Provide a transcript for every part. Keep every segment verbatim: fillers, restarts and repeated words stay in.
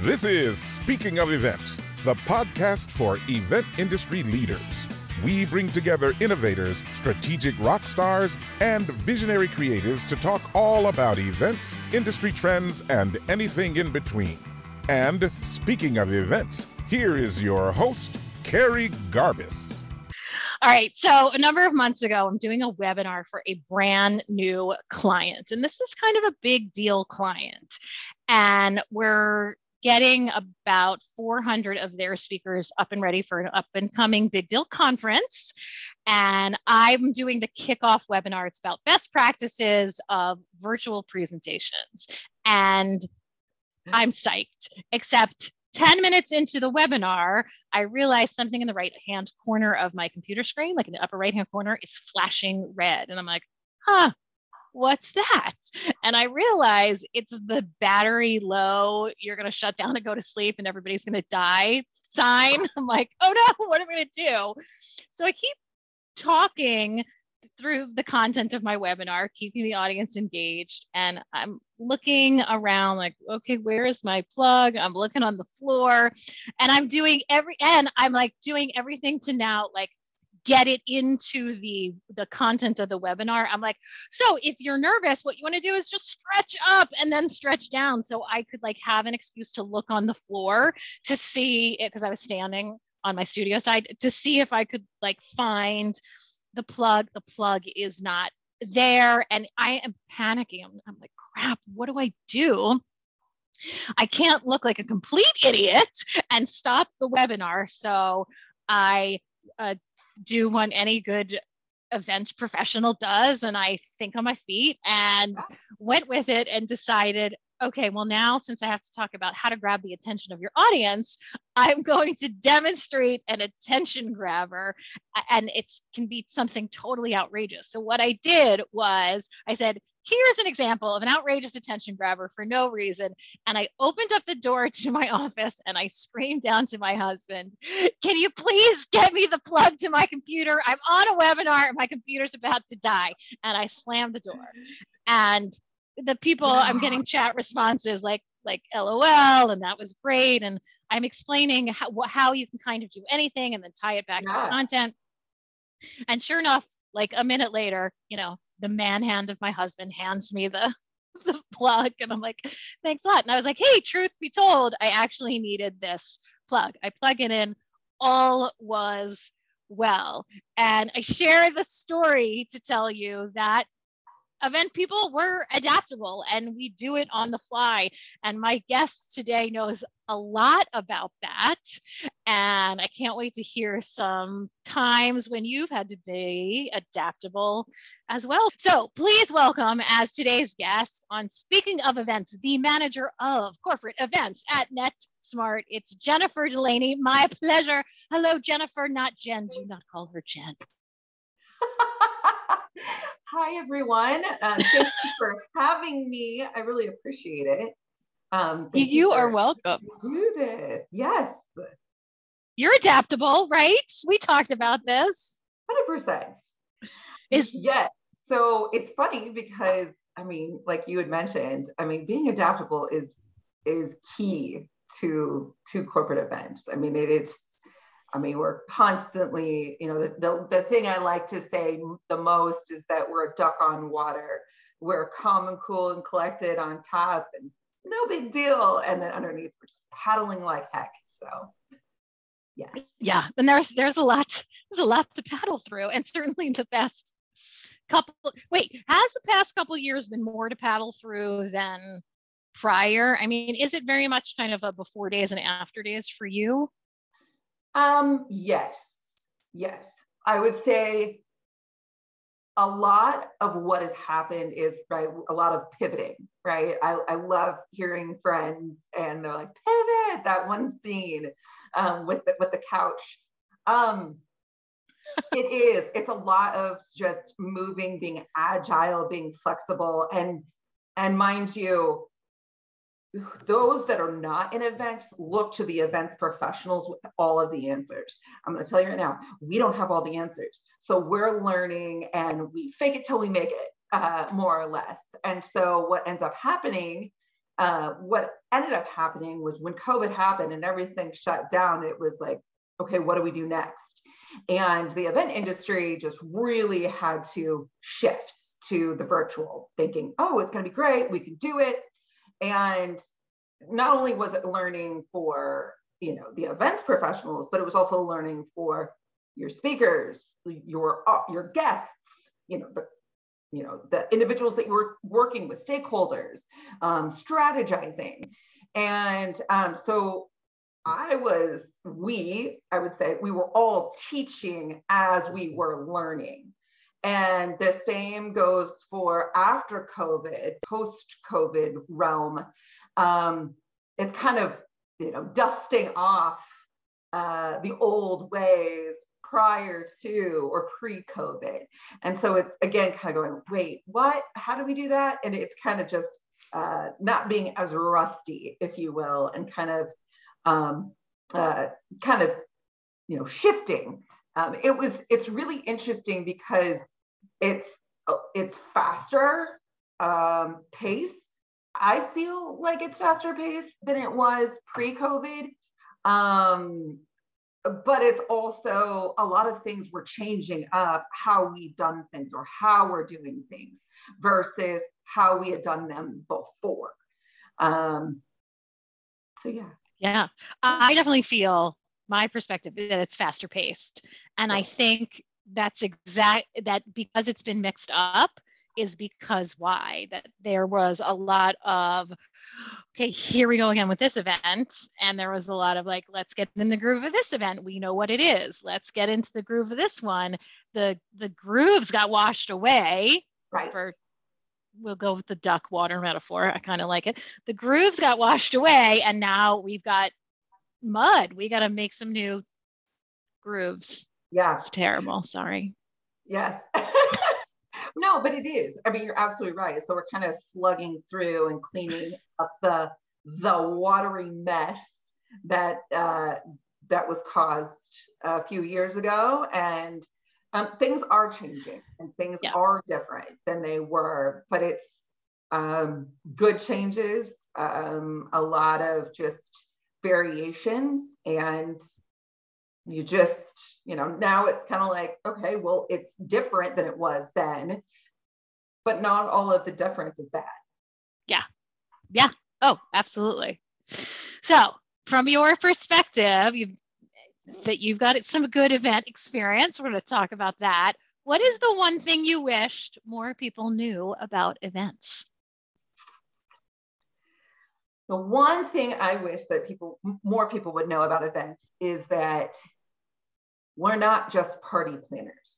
This is Speaking of Events, the podcast for event industry leaders. We bring together innovators, strategic rock stars, and visionary creatives to talk all about events, industry trends, and anything in between. And speaking of events, here is your host, Carrie Garbus. All right, so a number of months ago, I'm doing a webinar for a brand new client, and this is kind of a big deal client. And we're getting about four hundred of their speakers up and ready for an up and coming big deal conference. And I'm doing the kickoff webinar. It's about best practices of virtual presentations. And I'm psyched, except ten minutes into the webinar, I realized something in the right hand corner of my computer screen, like in the upper right hand corner, is flashing red. And I'm like, huh, what's that? And I realize it's the battery low, you're going to shut down and go to sleep and everybody's going to die sign. I'm like, oh no, what am I going to do? So I keep talking through the content of my webinar, keeping the audience engaged. And I'm looking around like, okay, where is my plug? I'm looking on the floor and I'm doing every, and I'm like doing everything to now like get it into the, the content of the webinar. I'm like, so if you're nervous, what you want to do is just stretch up and then stretch down. So I could like have an excuse to look on the floor to see it, because I was standing on my studio side, to see if I could like find the plug. The plug is not there. And I am panicking. I'm, I'm like, crap, what do I do? I can't look like a complete idiot and stop the webinar. So I uh, do what any good event professional does. And I think on my feet and went with it and decided, okay, well now, since I have to talk about how to grab the attention of your audience, I'm going to demonstrate an attention grabber, and it can be something totally outrageous. So what I did was I said, here's an example of an outrageous attention grabber for no reason. And I opened up the door to my office and I screamed down to my husband, can you please get me the plug to my computer? I'm on a webinar and my computer's about to die. And I slammed the door. And the people, I'm getting chat responses like, like LOL, and that was great. And I'm explaining how, how you can kind of do anything and then tie it back yeah. to the content. And sure enough, like a minute later, you know, the man hand of my husband hands me the, the plug. And I'm like, thanks a lot. And I was like, hey, truth be told, I actually needed this plug. I plug it in, all was well. And I share the story to tell you that event people, we're adaptable and we do it on the fly. And my guest today knows a lot about that. And I can't wait to hear some times when you've had to be adaptable as well. So please welcome as today's guest on Speaking of Events, the manager of corporate events at NetSmart. It's Jennifer Delaney. My pleasure. Hello, Jennifer, not Jen. Do not call her Jen. Hi, everyone. Uh, thank you for having me. I really appreciate it. Um, you you are welcome. Do this. Yes. You're adaptable, right? We talked about this. one hundred percent. Is Yes. So it's funny because, I mean, like you had mentioned, I mean, being adaptable is is key to, to corporate events. I mean, it, it's I mean, we're constantly, you know, the, the, the thing I like to say the most is that we're a duck on water. We're calm and cool and collected on top and no big deal. And then underneath, we're just paddling like heck. So, yeah. Yeah. And there's, there's a lot, there's a lot to paddle through. And certainly in the past couple, wait, has the past couple of years been more to paddle through than prior? I mean, is it very much kind of a before days and after days for you? Um, yes, yes. I would say a lot of what has happened is, right, a lot of pivoting, right? I, I love hearing friends and they're like, pivot, that one scene um, with, the, with the couch. Um, it is, it's a lot of just moving, being agile, being flexible. And, and mind you, those that are not in events look to the events professionals with all of the answers. I'm going to tell you right now, we don't have all the answers. So we're learning and we fake it till we make it, uh, more or less. And so what ends up happening uh, what ended up happening was when COVID happened and everything shut down, it was like, okay, what do we do next? And the event industry just really had to shift to the virtual, thinking, oh, it's going to be great, we can do it. And not only was it learning for, you know, the events professionals, but it was also learning for your speakers, your your guests, you know, the you know the individuals that you were working with, stakeholders, um, strategizing, and um, so I was, we, I would say, we were all teaching as we were learning. And the same goes for after COVID, post-COVID realm. Um, it's kind of, you know, dusting off uh, the old ways prior to or pre-COVID. And so it's, again, kind of going, wait, what? How do we do that? And it's kind of just uh, not being as rusty, if you will, and kind of Um, uh, kind of, you know, shifting. Um, it was, it's really interesting because it's, it's faster um, pace. I feel like it's faster paced than it was pre-COVID. Um, but it's also a lot of things were changing up how we've done things or how we're doing things versus how we had done them before. Um, so yeah. Yeah, I definitely feel my perspective that it's faster paced. And I think that's exact that because it's been mixed up is because why? That there was a lot of, okay, here we go again with this event. And there was a lot of like, let's get in the groove of this event. We know what it is. Let's get into the groove of this one. The the grooves got washed away. Right. For we'll go with the duck water metaphor. I kind of like it. The grooves got washed away and now we've got mud. We got to make some new grooves. Yeah. It's terrible. Sorry. Yes. No, but it is. I mean, you're absolutely right. So we're kind of slugging through and cleaning up the, the watery mess that, uh, that was caused a few years ago. And Um, things are changing and things yeah. are different than they were, but it's um, good changes, um, a lot of just variations, and you just, you know, now it's kind of like, okay, well, it's different than it was then, but not all of the difference is bad. Yeah. Yeah. Oh, absolutely. So from your perspective, you've that you've got some good event experience. We're going to talk about that. What is the one thing you wished more people knew about events? The one thing I wish that people, more people would know about events is that we're not just party planners.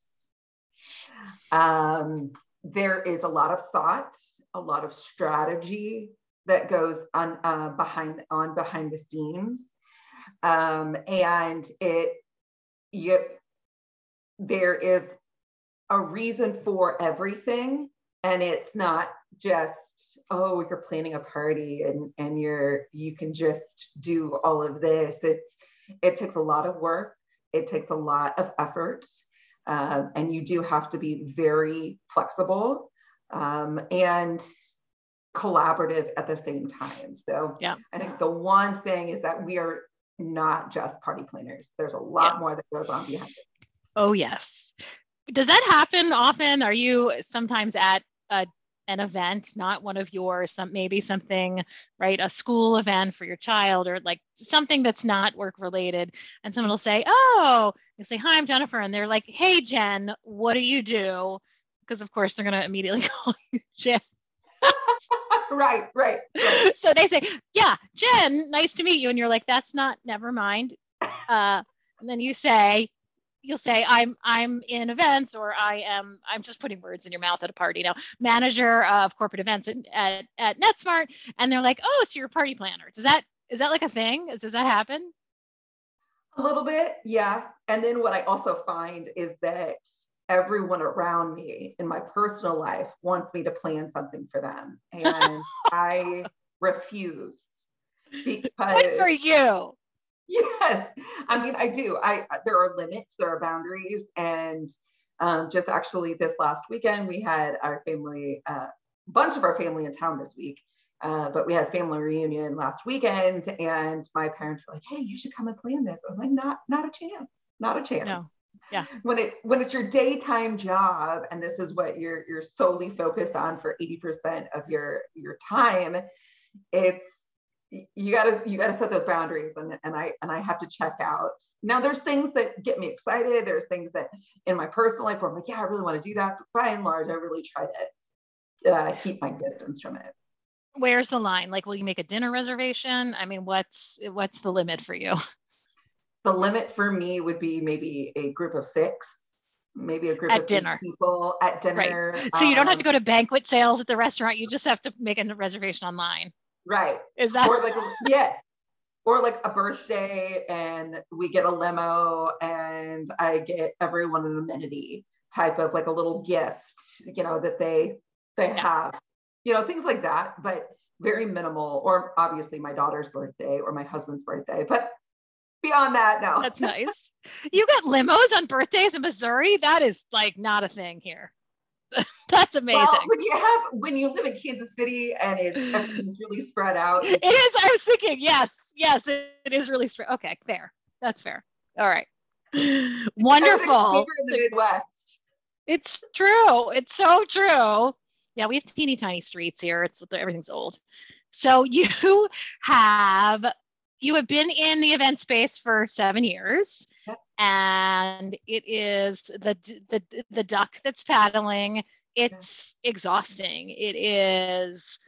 Um, there is a lot of thought, a lot of strategy that goes on uh, behind on behind the scenes. Um, and it, you, there is a reason for everything. And it's not just, oh, you're planning a party and, and you're, you can just do all of this. It's, it takes a lot of work. It takes a lot of effort. Um, and you do have to be very flexible um, and collaborative at the same time. So yeah. I think the one thing is that we are not just party planners. There's a lot yeah. more that goes on behind it. Oh, yes. Does that happen often? Are you sometimes at a, an event, not one of yours, some, maybe something, right, a school event for your child or like something that's not work related, and someone will say, oh, you say, hi, I'm Jennifer. And they're like, hey, Jen, what do you do? Because of course they're going to immediately call you Jen. Right, right, right. So they say, yeah, Jen, nice to meet you. And you're like, that's not, never mind. Uh, and then you say, you'll say, I'm, I'm in events, or I am, I'm just putting words in your mouth at a party now, manager of corporate events at, at, at NetSmart. And they're like, oh, so you're a party planner. Does that, is that like a thing? Does that happen? A little bit. Yeah. And then what I also find is that everyone around me in my personal life wants me to plan something for them. And I refuse because— Good for you. Yes. I mean, I do. I, there are limits, there are boundaries. And um, just actually this last weekend, we had our family, a uh, bunch of our family in town this week. Uh, but we had family reunion last weekend, and my parents were like, "Hey, you should come and plan this." I was like, "Not, not a chance, not a chance." No. Yeah. When it when it's your daytime job, and this is what you're you're solely focused on for eighty percent of your your time, it's you gotta you gotta set those boundaries, and and I and I have to check out. Now, there's things that get me excited. There's things that in my personal life where I'm like, yeah, I really want to do that. But by and large, I really try to uh, keep my distance from it. Where's the line? Like, will you make a dinner reservation? I mean, what's what's the limit for you? The limit for me would be maybe a group of six, maybe a group at of dinner people at dinner. Right. So you don't um, have to go to banquet sales at the restaurant. You just have to make a reservation online. Right. Is that? Or like, yes. Or like a birthday, and we get a limo, and I get everyone an amenity type of like a little gift, you know, that they they yeah. have, you know, things like that, but very minimal. Or obviously my daughter's birthday or my husband's birthday, but beyond that, no. That's nice. You got limos on birthdays in Missouri? That is like not a thing here. That's amazing. Well, when you have when you live in Kansas City and it's everything's really spread out. It is. I was thinking, yes, yes, it, it is really spread. Okay, fair. That's fair. All right. Wonderful. In the Midwest. It's true. It's so true. Yeah, we have teeny tiny streets here. It's everything's old. So you have you have been in the event space for seven years. Yep. And it is the the the duck that's paddling. It's yeah. exhausting. It is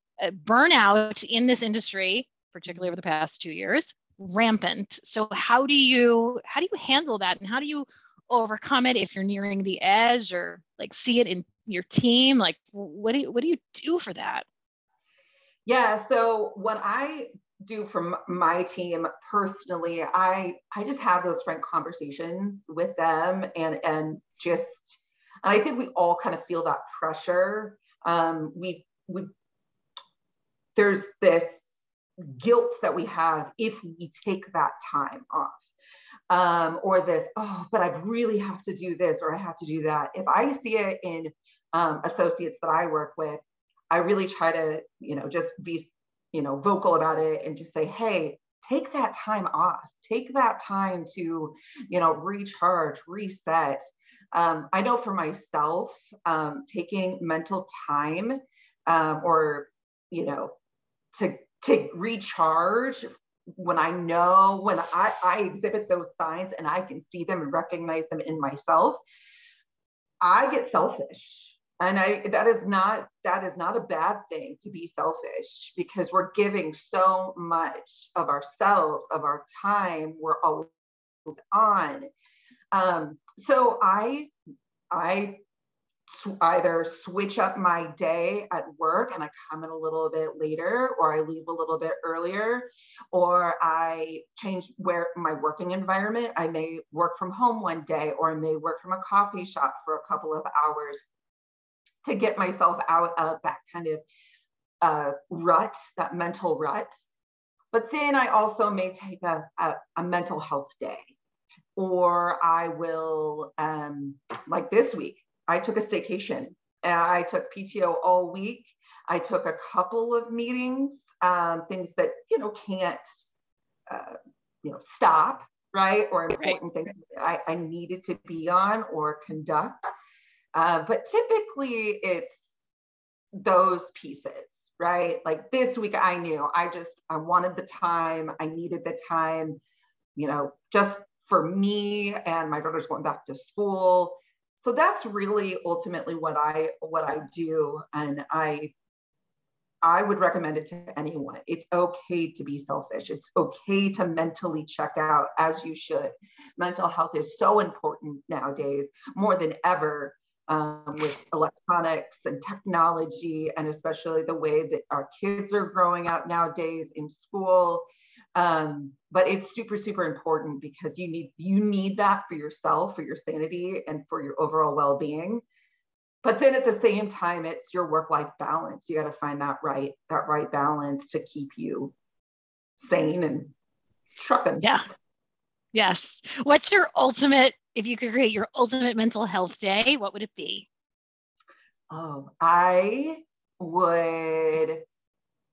burnout in this industry, particularly over the past two years, rampant. So how do you how do you handle that, and how do you overcome it if you're nearing the edge, or like see it in your team? Like, what do you what do you do for that? Yeah. So when I do from my team personally, I I just have those frank conversations with them, and and just and I think we all kind of feel that pressure. Um, we we there's this guilt that we have if we take that time off, um, or this oh, but I really have to do this or I have to do that. If I see it in um, associates that I work with, I really try to you know just be you know, vocal about it and just say, hey, take that time off, take that time to, you know, recharge, reset. Um, I know for myself, um, taking mental time um, or, you know, to, to recharge when I know, when I, I exhibit those signs and I can see them and recognize them in myself, I get selfish. And I, that is not, that is not a bad thing to be selfish, because we're giving so much of ourselves, of our time, we're always on. Um, so I, I either switch up my day at work and I come in a little bit later, or I leave a little bit earlier, or I change where my working environment. I may work from home one day, or I may work from a coffee shop for a couple of hours, to get myself out of that kind of uh, rut, that mental rut. But then I also may take a, a, a mental health day, or I will, um, like this week, I took a staycation. And I took P T O all week. I took a couple of meetings, um, things that, you know, can't, uh, you know, stop, right? Or important right. things that I, I needed to be on or conduct. Uh, but typically it's those pieces, right? Like this week I knew I just, I wanted the time, I needed the time, you know, just for me, and my daughter's going back to school. So that's really ultimately what I, what I do. And I, I would recommend it to anyone. It's okay to be selfish. It's okay to mentally check out, as you should. Mental health is so important nowadays, more than ever. Um, with electronics and technology, and especially the way that our kids are growing out nowadays in school. Um, but it's super, super important, because you need you need that for yourself, for your sanity, and for your overall well-being. But then at the same time, it's your work-life balance. You got to find that right, that right balance to keep you sane and trucking. Yeah. Yes. What's your ultimate, if you could create your ultimate mental health day, what would it be? Oh, I would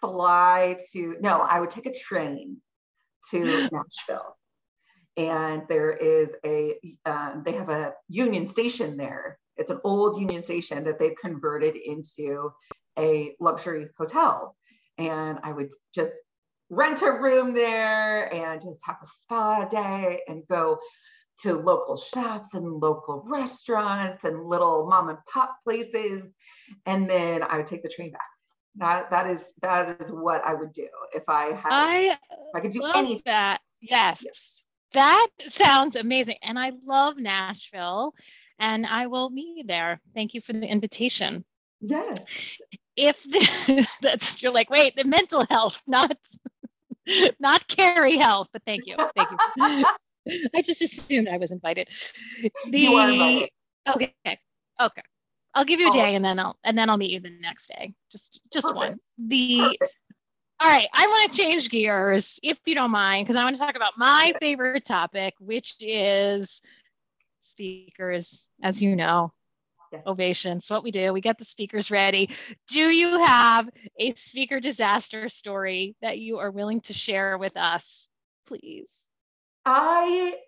fly to, no, I would take a train to Nashville. And there is a, um, they have a Union Station there. It's an old Union Station that they've converted into a luxury hotel. And I would just rent a room there and just have a spa day and go to local shops and local restaurants and little mom and pop places. And then I would take the train back. That, that is, that is what I would do if I had, I, if I could do love anything. that. Yes. Yes. That sounds amazing. And I love Nashville, and I will meet you there. Thank you for the invitation. Yes. If the, that's, you're like, wait, the mental health, not, not Carrie health, but thank you. Thank you. I just assumed I was invited. The, You are invited. Okay. Okay. I'll give you a Oh. day and then I'll, and then I'll meet you the next day. Just, just Perfect. one. The, Perfect. All right, I want to change gears, if you don't mind, because I want to talk about my favorite topic, which is speakers, as you know. Yes. Ovations, what we do, we get the speakers ready. Do you have a speaker disaster story that you are willing to share with us, please? I,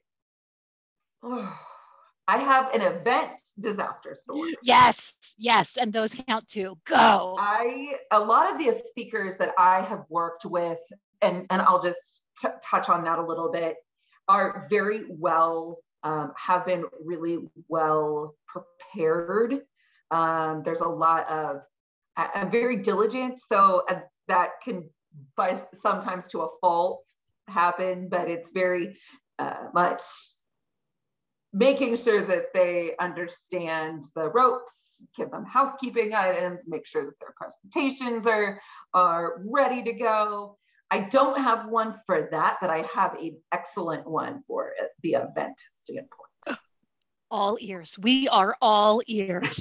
oh, I have an event disaster story. Yes, yes, and those count too. Go. I, a lot of the speakers that I have worked with, and, and I'll just t- touch on that a little bit, are very well, um, have been really well prepared. Um, there's a lot of, I, I'm very diligent, so uh, that can, by sometimes to a fault, happen, but it's very uh, much making sure that they understand the ropes, give them housekeeping items, make sure that their presentations are, are ready to go. I don't have one for that, but I have an excellent one for the event standpoint. All ears. We are all ears.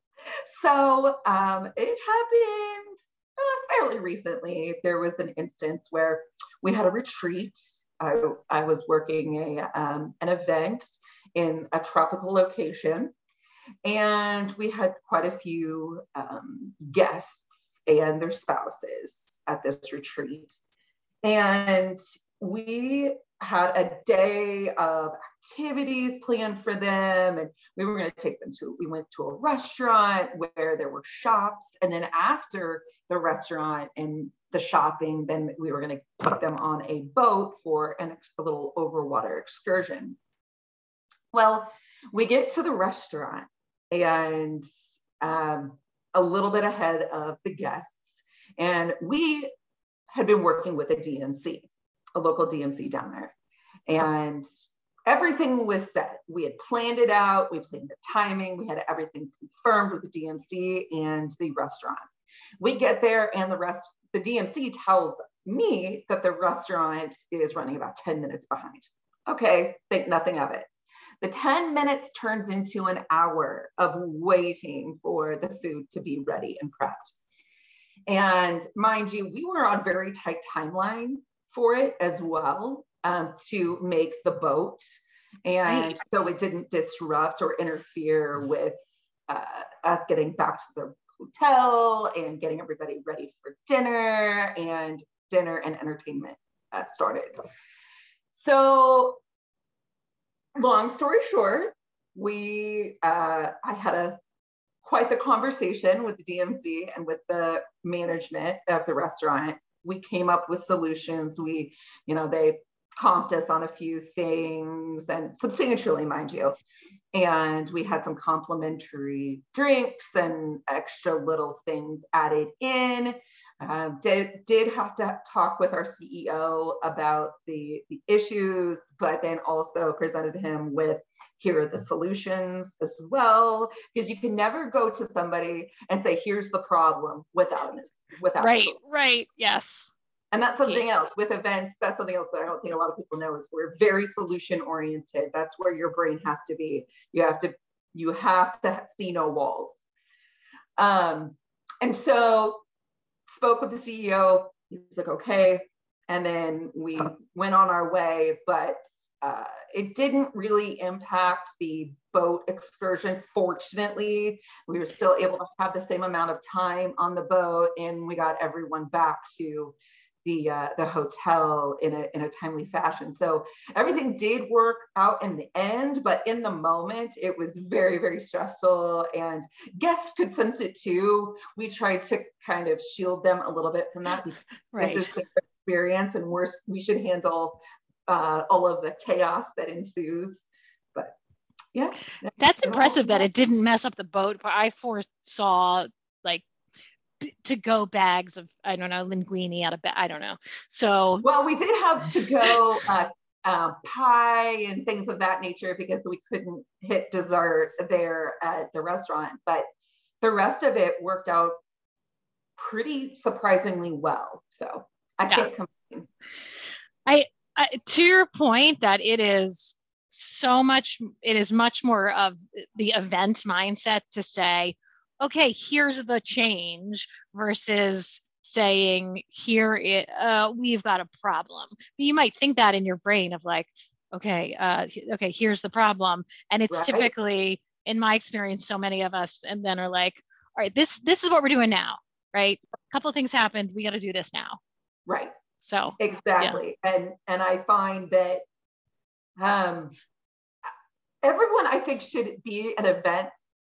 So um, it happened uh, fairly recently. There was an instance where we had a retreat. I, I was working a, um, an event in a tropical location, and we had quite a few um, guests and their spouses at this retreat. And we had a day of activities planned for them, and we were going to take them to, we went to a restaurant where there were shops, and then after the restaurant and the shopping, then we were going to take them on a boat for an, a little overwater excursion. Well, we get to the restaurant and um, a little bit ahead of the guests, and we had been working with a D M C, a local D M C down there, and everything was set. We had planned it out, we planned the timing, we had everything confirmed with the D M C and the restaurant. We get there, and the rest, the D M C tells me that the restaurant is running about ten minutes behind. Okay, think nothing of it. The ten minutes turns into an hour of waiting for the food to be ready and prepped. And mind you, we were on very tight timeline for it as well, um, to make the boat. And right. So it didn't disrupt or interfere with uh, us getting back to the hotel and getting everybody ready for dinner, and dinner and entertainment uh, started. So long story short, we, uh, I had a quite the conversation with the D M C and with the management of the restaurant. We came up with solutions. We, you know, they comped us on a few things, and substantially, mind you. And we had some complimentary drinks and extra little things added in. Uh, did, did have to talk with our C E O about the, the issues, but then also presented him with, here are the solutions as well, because you can never go to somebody and say, here's the problem without it. Without right, right, yes. And that's something else with events. That's something else that I don't think a lot of people know, is we're very solution oriented. That's where your brain has to be. You have to, you have to see no walls. Um, and so spoke with the C E O. He was like, okay. And then we went on our way, but uh, it didn't really impact the boat excursion. Fortunately, we were still able to have the same amount of time on the boat, and we got everyone back to the uh, the hotel in a in a timely fashion. So everything did work out in the end, but in the moment, it was very, very stressful, and guests could sense it too. We tried to kind of shield them a little bit from that, because right. This is their experience, and we're we should handle uh, all of the chaos that ensues. But yeah, that's impressive that it didn't mess up the boat. I foresaw like to go bags of, I don't know, linguine out of bag. I don't know. So, well, we did have to go uh, uh, pie and things of that nature, because we couldn't hit dessert there at the restaurant, but the rest of it worked out pretty surprisingly well. So I yeah. can't complain. I, I, to your point that it is so much, it is much more of the event mindset to say, okay, here's the change, versus saying, here it, uh, we've got a problem. You might think that in your brain of like, okay, uh, okay, here's the problem. And it's right. typically, in my experience, so many of us, and then are like, all right, this, this is what we're doing now, right? A couple of things happened. We got to do this now. Right. So exactly. Yeah. And, and I find that um, everyone, I think, should be an event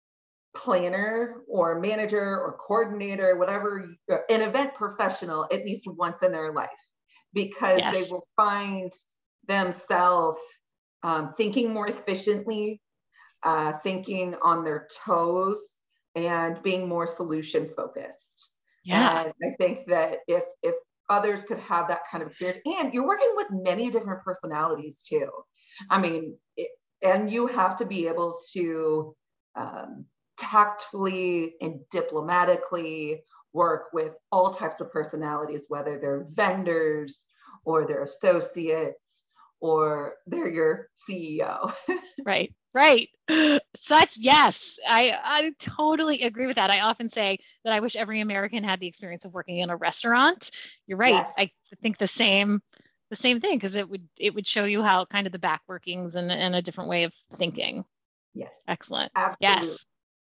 planner or manager or coordinator, whatever, an event professional at least once in their life, because yes. they will find themselves um, thinking more efficiently, uh, thinking on their toes, and being more solution focused. Yeah. And I think that if if others could have that kind of experience, and you're working with many different personalities too. I mean, it, and you have to be able to um, tactfully and diplomatically work with all types of personalities, whether they're vendors or they're associates or they're your C E O. Right, right. Such, yes, I, I totally agree with that. I often say that I wish every American had the experience of working in a restaurant. You're right. Yes. I think the same, the same thing, because it would, it would show you how kind of the back workings and, and a different way of thinking. Yes. Excellent. Absolutely. Yes.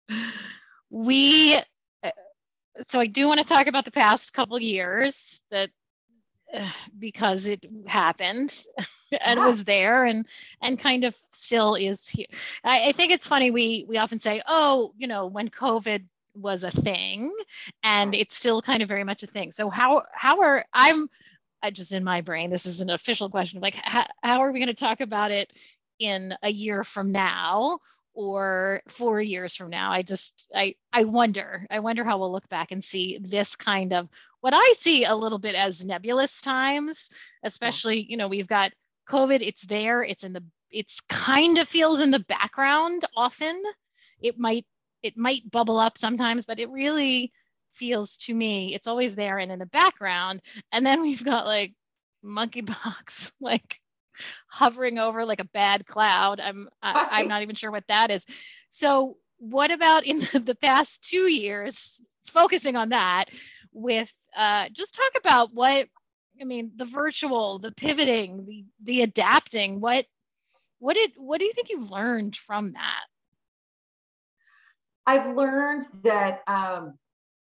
We, so I do want to talk about the past couple years, that uh, because it happened and yeah. was there and and kind of still is here. I, I think it's funny, we we often say, oh, you know, when COVID was a thing, and it's still kind of very much a thing. So how how are I'm I just in my brain, this is an official question, like how, how are we going to talk about it in a year from now? Or four years from now? I just, I, I wonder, I wonder how we'll look back and see this kind of, what I see a little bit as nebulous times, especially, you know, we've got COVID, it's there, it's in the, it's kind of feels in the background often. It might, it might bubble up sometimes, but it really feels to me, it's always there and in the background. And then we've got like monkeypox, like hovering over like a bad cloud. I'm I, I'm not even sure what that is. So what about in the, the past two years, focusing on that, with uh, just talk about what, I mean, the virtual, the pivoting, the the adapting. What what did what do you think you've learned from that? I've learned that um,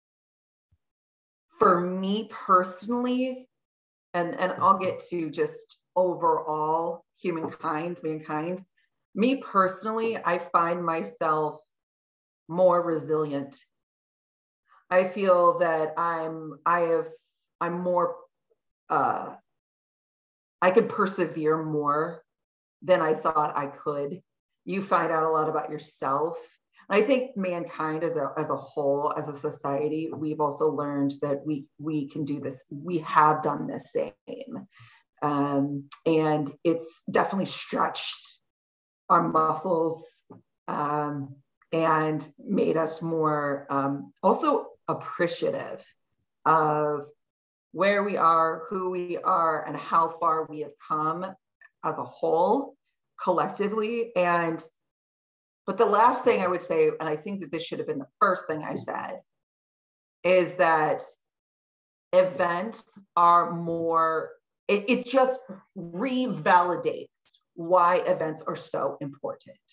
for me personally, and and I'll get to just overall humankind, mankind. Me personally, I find myself more resilient. I feel that I'm, I have, I'm more, uh, I could persevere more than I thought I could. You find out a lot about yourself. I think mankind as a, as a whole, as a society, we've also learned that we, we can do this. We have done the same. Um, and it's definitely stretched our muscles um, and made us more um, also appreciative of where we are, who we are, and how far we have come as a whole, collectively. And, but the last thing I would say, and I think that this should have been the first thing I said, is that events are more, It, it just revalidates why events are so important.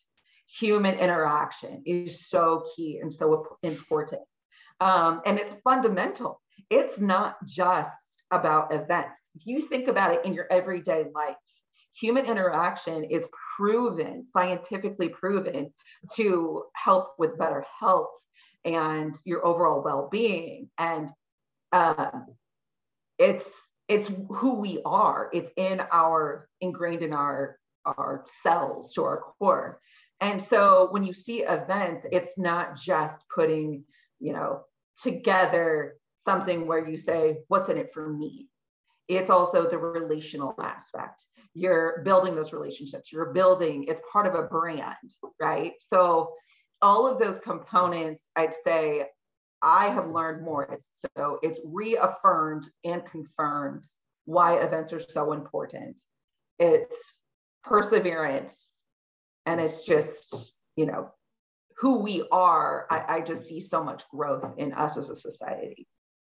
human interaction is so key and so important. Um, and it's fundamental. It's not just about events. If you think about it in your everyday life, human interaction is proven, scientifically proven, to help with better health and your overall well-being. And um, it's it's who we are. It's in our ingrained in our our cells, to our core. And so when you see events, it's not just putting, you know, together something where you say, what's in it for me? It's also the relational aspect. You're building those relationships. You're building, it's part of a brand, right? So all of those components, I'd say, I have learned more. It's, so it's reaffirmed and confirmed why events are so important. It's perseverance, and it's just, you know, who we are. I, I just see so much growth in us as a society.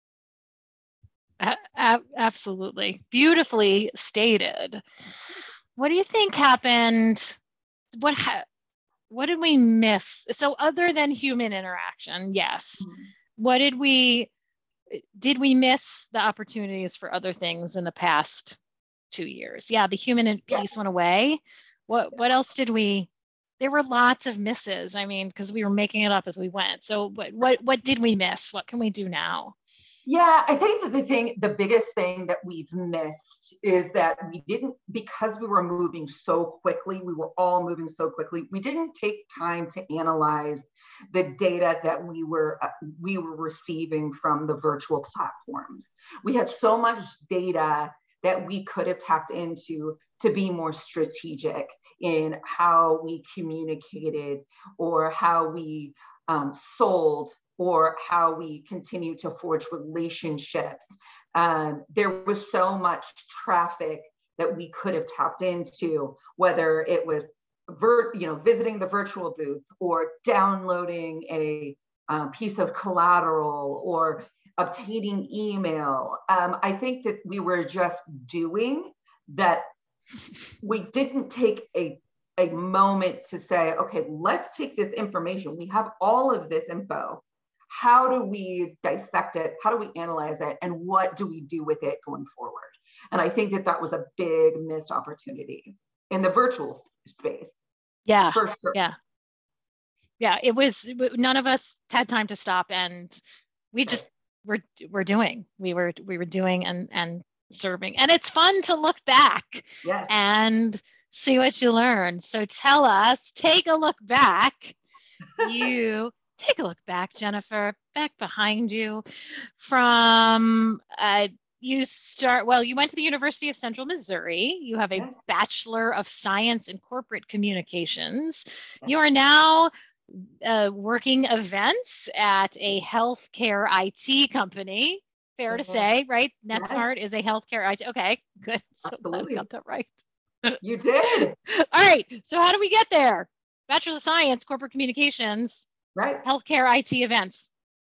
A- absolutely. Beautifully stated. What do you think happened? What ha- what did we miss? So other than human interaction, yes. Mm-hmm. What did we, did we miss the opportunities for other things in the past two years? Yeah, the human piece yes. went away. What yeah. what else did we, there were lots of misses. I mean, because we were making it up as we went. So what what what did we miss? What can we do now? Yeah, I think that the thing, the biggest thing that we've missed is that we didn't, because we were moving so quickly, we were all moving so quickly, we didn't take time to analyze the data that we were uh, we were receiving from the virtual platforms. We had so much data that we could have tapped into to be more strategic in how we communicated or how we um, sold, or how we continue to forge relationships. Um, there was so much traffic that we could have tapped into, whether it was vir- you know, visiting the virtual booth or downloading a um, piece of collateral or obtaining email. Um, I think that we were just doing that. We didn't take a a moment to say, okay, let's take this information. We have all of this info. How do we dissect it? How do we analyze it? And what do we do with it going forward? And I think that that was a big missed opportunity in the virtual space. Yeah, for sure. yeah. Yeah, it was, none of us had time to stop, and we just were, were doing, we were, we were doing and, and serving. And it's fun to look back yes. and see what you learned. So tell us, take a look back. You take a look back, Jennifer, back behind you from, uh, you start, well, you went to the University of Central Missouri. You have a yes. Bachelor of Science in Corporate Communications. Yes. You are now uh, working events at a healthcare I T company. Fair mm-hmm. to say, right? NetSmart yes. is a healthcare I T. Okay, good. So glad I got that right. You did. All right. So how do we get there? Bachelor of Science, Corporate Communications, right? Healthcare I T events.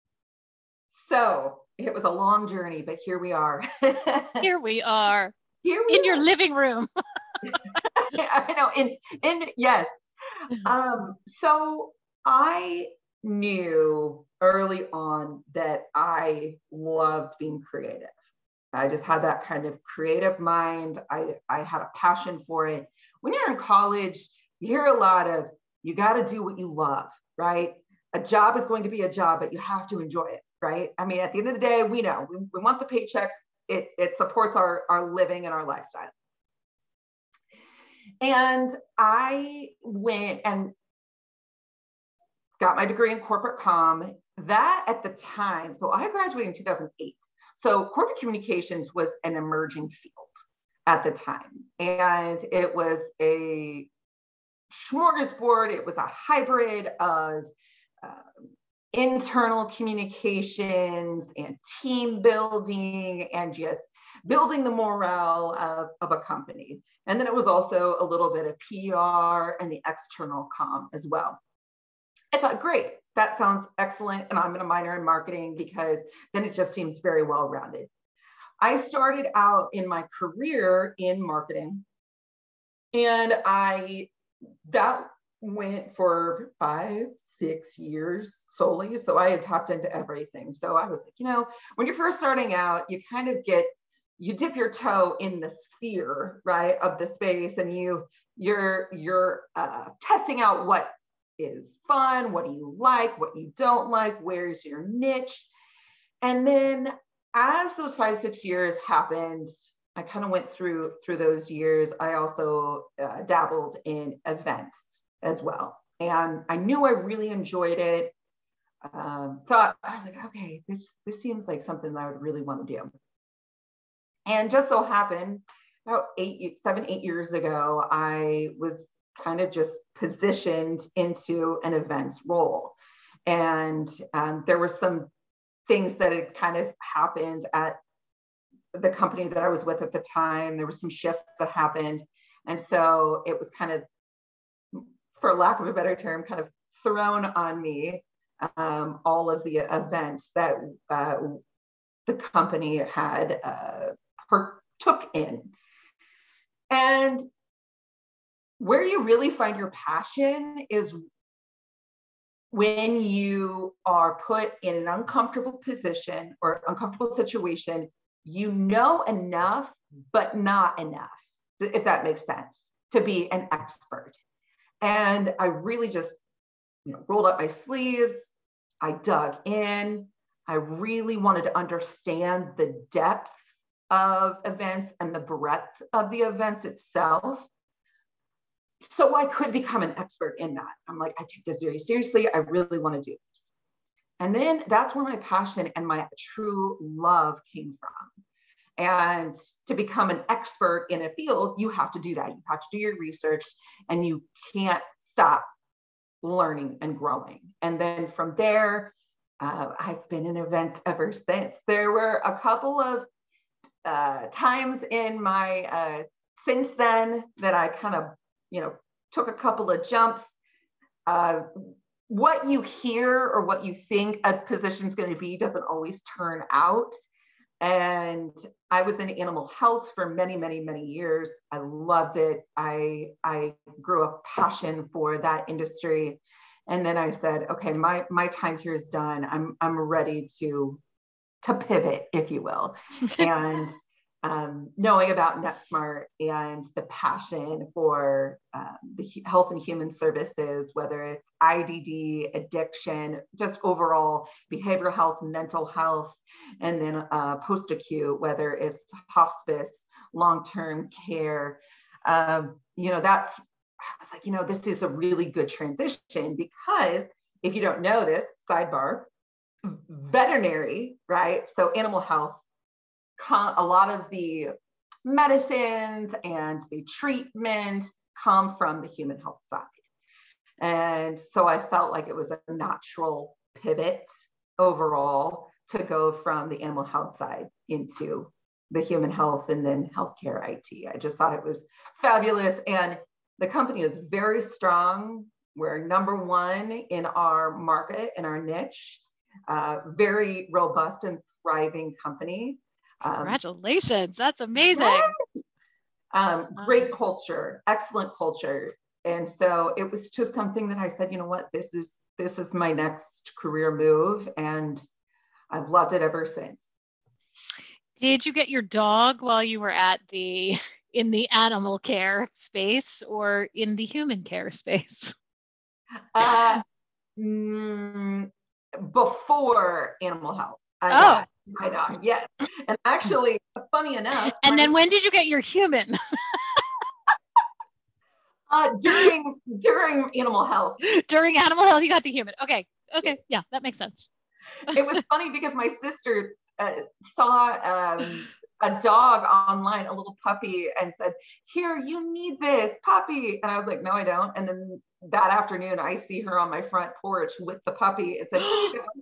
So it was a long journey, but here we are. Here we are. Here we in are. your living room. I know. In in yes. Um. So I knew early on that I loved being creative. I just had that kind of creative mind. I, I had a passion for it. When you're in college, you hear a lot of, you got to do what you love, right? A job is going to be a job, but you have to enjoy it, right? I mean, at the end of the day, we know, we, we want the paycheck. It, it supports our, our living and our lifestyle. And I went and got my degree in corporate comm. That at the time, so I graduated in two thousand eight. So corporate communications was an emerging field at the time. And it was a smorgasbord. It was a hybrid of uh, internal communications and team building and just building the morale of, of a company. And then it was also a little bit of P R and the external comm as well. I thought, great, that sounds excellent. And I'm going to minor in marketing because then it just seems very well-rounded. I started out in my career in marketing, and I, that went for five, six years solely. So I had tapped into everything. So I was like, you know, when you're first starting out, you kind of get, you dip your toe in the sphere, right, of the space, and you, you're, you're uh, testing out what is fun, what do you like, what you don't like, where's your niche. And then as those five, six years happened, I kind of went through through those years. I also uh, dabbled in events as well. And I knew I really enjoyed it. Um, thought, I was like, okay, this, this seems like something that I would really want to do. And just so happened, about eight, seven, eight years ago, I was kind of just positioned into an events role. And um, there were some things that had kind of happened at the company that I was with at the time. There were some shifts that happened. And so it was kind of, for lack of a better term, kind of thrown on me, um, all of the events that uh, the company had uh, took in. And where you really find your passion is when you are put in an uncomfortable position or uncomfortable situation. You know enough, but not enough, if that makes sense, to be an expert. And I really just, you know, rolled up my sleeves. I dug in. I really wanted to understand the depth of events and the breadth of the events itself, so I could become an expert in that. I'm like, I take this very seriously. I really want to do this. And then that's where my passion and my true love came from. And to become an expert in a field, you have to do that. You have to do your research, and you can't stop learning and growing. And then from there, uh, I've been in events ever since. There were a couple of uh, times in my, uh, since then that I kind of, you know, took a couple of jumps. Uh, what you hear or what you think a position is going to be doesn't always turn out. And I was in animal health for many, many, many years. I loved it. I, I grew a passion for that industry. And then I said, okay, my, my time here is done. I'm, I'm ready to, to pivot, if you will. And um, knowing about NetSmart and the passion for um, the health and human services, whether it's I D D, addiction, just overall behavioral health, mental health, and then uh, post-acute, whether it's hospice, long-term care, um, you know, that's, I was like, you know, this is a really good transition, because if you don't know this, sidebar, veterinary, right? So animal health, a lot of the medicines and the treatment come from the human health side. And so I felt like it was a natural pivot overall to go from the animal health side into the human health and then healthcare I T. I just thought it was fabulous. And the company is very strong. We're number one in our market, in our niche, uh, very robust and thriving company. Congratulations. Um, That's amazing. Yes. Um, great culture, excellent culture. And so it was just something that I said, you know what, this is, this is my next career move. And I've loved it ever since. Did you get your dog while you were at the, in the animal care space or in the human care space? Uh, mm, before animal health. I oh. got my dog, yes. And actually, funny enough. And then my, when did you get your human? uh, during during animal health. During animal health, you got the human. Okay. Okay. Yeah, that makes sense. It was funny because my sister uh, saw um, a dog online, a little puppy, and said, "Here, you need this puppy." And I was like, "No, I don't." And then that afternoon, I see her on my front porch with the puppy. It said, "Here you go."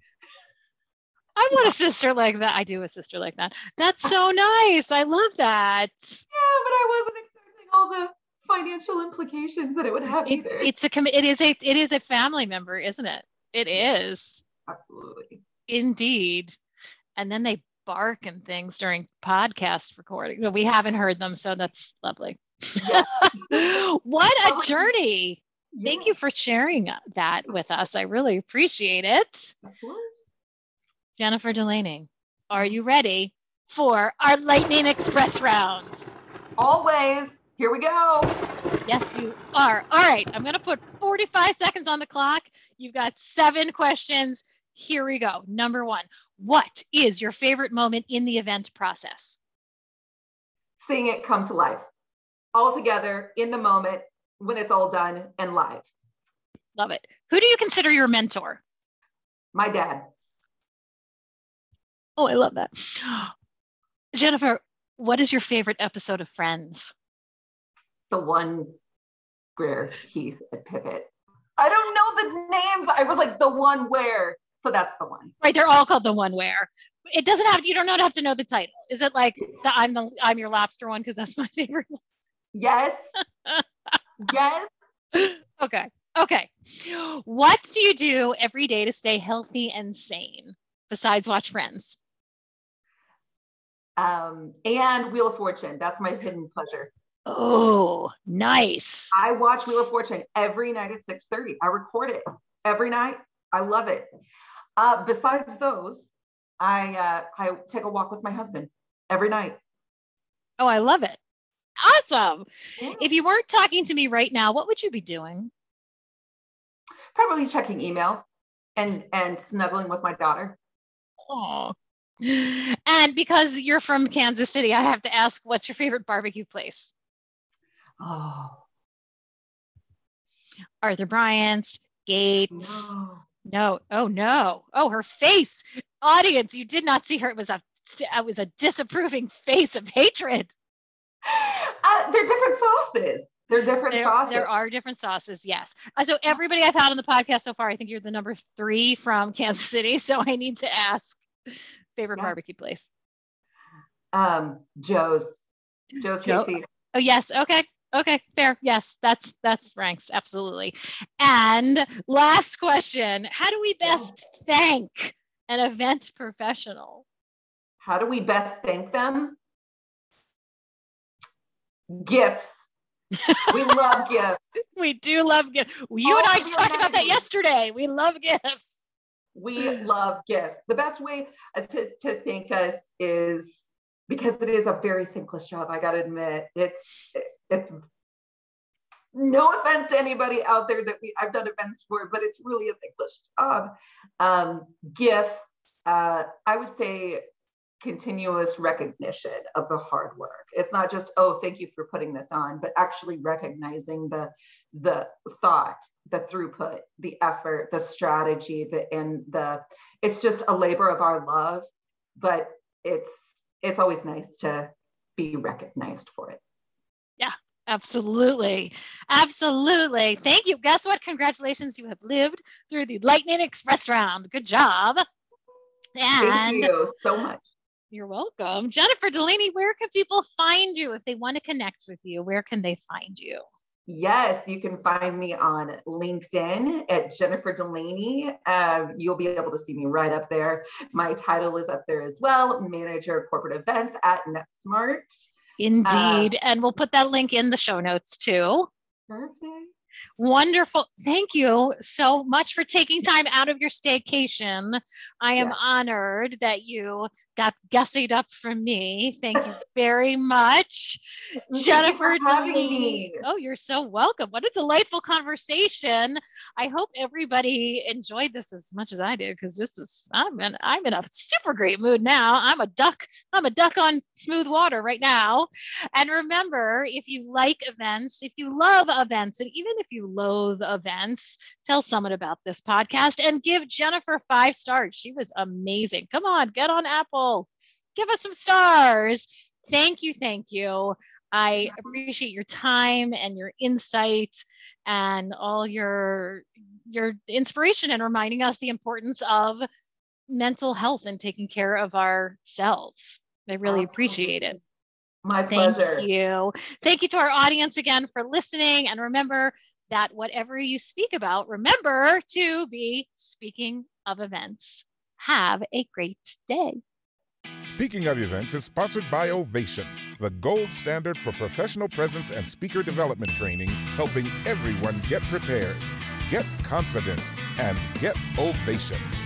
I want a sister like that. I do a sister like that. That's so nice. I love that. Yeah, but I wasn't expecting all the financial implications that it would have it, either. It's a it is a it is a family member, isn't it? It is. Absolutely. Indeed. And then they bark and things during podcast recording. We haven't heard them, so that's lovely. Yeah. What a journey. Thank you for sharing that with us. I really appreciate it. Of course. Jennifer Delaney, are you ready for our Lightning Express round? Always. Here we go. Yes, you are. All right. I'm going to put forty-five seconds on the clock. You've got seven questions. Here we go. Number one, what is your favorite moment in the event process? Seeing it come to life. All together in the moment when it's all done and live. Love it. Who do you consider your mentor? My dad. Oh, I love that. Jennifer, what is your favorite episode of Friends? The one where he's at Pivot. I don't know the names. I was like the one where, so that's the one. Right, they're all called the one where. It doesn't have, you don't have to know the title. Is it like the I'm the I'm your lobster one? Because that's my favorite. Yes. Yes. Okay. Okay. What do you do every day to stay healthy and sane besides watch Friends? Um, and Wheel of Fortune. That's my hidden pleasure. Oh, nice. I watch Wheel of Fortune every night at six thirty. I record it every night. I love it. Uh, besides those, I uh, I take a walk with my husband every night. Oh, I love it. Awesome. Yeah. If you weren't talking to me right now, what would you be doing? Probably checking email and and snuggling with my daughter. Oh. And because you're from Kansas City, I have to ask, what's your favorite barbecue place? Oh. Arthur Bryant's, Gates. No. No. Oh no. Oh, her face. Audience, you did not see her. It was a it was a disapproving face of hatred. Uh, they're different sauces. They're different There, sauces. there are different sauces, yes. Uh, so everybody I've had on the podcast so far, I think you're the number three from Kansas City. So I need to ask, favorite Yeah. barbecue place? Um, Joe's. Joe's Joe- K C. Oh yes. Okay. Okay. Fair. Yes. That's that's ranks. Absolutely. And last question: how do we best thank an event professional? How do we best thank them? Gifts. We love gifts. We do love gifts. You All and I of just your talked about that money. yesterday. We love gifts. We love gifts. The best way to, to thank us is, because it is a very thankless job, I gotta admit. It's it's no offense to anybody out there that we I've done events for, but it's really a thankless job. Um, gifts, uh, I would say continuous recognition of the hard work. It's not just, oh, thank you for putting this on, but actually recognizing the the thought, the throughput, the effort, the strategy, the and the it's just a labor of our love, but it's it's always nice to be recognized for it. Yeah, absolutely. Absolutely. Thank you. Guess what? Congratulations. You have lived through the Lightning Express round. Good job. And Thank you so much. You're welcome. Jennifer Delaney, where can people find you if they want to connect with you? Where can they find you? Yes, you can find me on LinkedIn at Jennifer Delaney. Uh, you'll be able to see me right up there. My title is up there as well, Manager of Corporate Events at NetSmart. Indeed. Uh, and we'll put that link in the show notes too. Perfect. Wonderful. Thank you so much for taking time out of your staycation. I am Yes. honored that you got gussied up from me. Thank you very much. Thank you Jennifer for having Delaney. me. Oh, you're so welcome. What a delightful conversation. I hope everybody enjoyed this as much as I did, because this is I'm in I'm in a super great mood now. I'm a duck. I'm a duck on smooth water right now. And remember, if you like events, if you love events, and even if you loathe events, tell someone about this podcast and give Jennifer five stars. She was amazing. Come on, get on Apple. Give us some stars. Thank you. Thank you. I appreciate your time and your insight and all your your inspiration and reminding us the importance of mental health and taking care of ourselves. I really Absolutely. appreciate it. My pleasure. Thank you. Thank you to our audience again for listening. And remember that whatever you speak about, remember to be speaking of events. Have a great day. Speaking of Events is sponsored by Ovation, the gold standard for professional presence and speaker development training, helping everyone get prepared, get confident, and get Ovation.